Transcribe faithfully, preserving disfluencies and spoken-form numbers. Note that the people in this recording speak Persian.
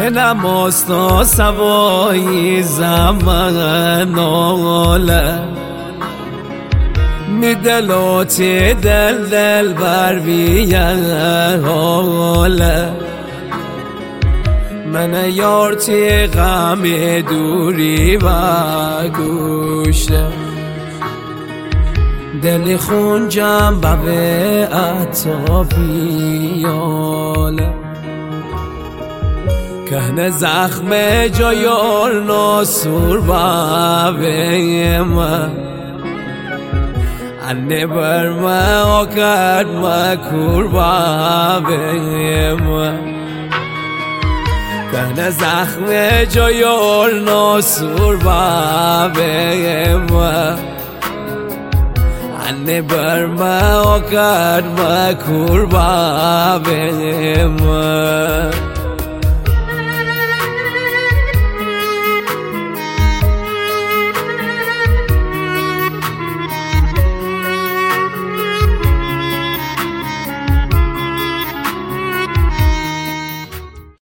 نماست و سوایی زمان آله می دلو چه دل دل بر بیه حاله من یار چه غم دوری و گوشه دل خونجم به اطافیاله کهنه زخم جایار ناسور بابه من انه بر من آکد مکور بابه من کهنه زخم جایار ناسور بابه من انه بر من آکد مکور بابه من